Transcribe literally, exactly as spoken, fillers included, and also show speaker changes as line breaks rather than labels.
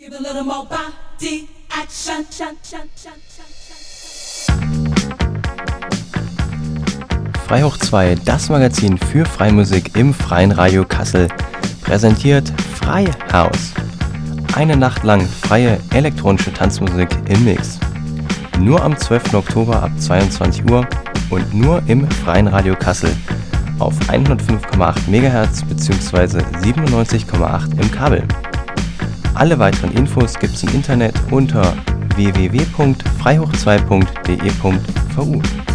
Give a little more body action.
Frei hoch zwei, das Magazin für Freimusik im Freien Radio Kassel, präsentiert Freihaus. Eine Nacht lang freie elektronische Tanzmusik im Mix. Nur am zwölften Oktober ab zweiundzwanzig Uhr und nur im Freien Radio Kassel auf hundertfünf Komma acht Megahertz bzw. siebenundneunzig Komma acht im Kabel. Alle weiteren Infos gibt's im Internet unter w w w punkt freihoch zwei punkt d e punkt v u.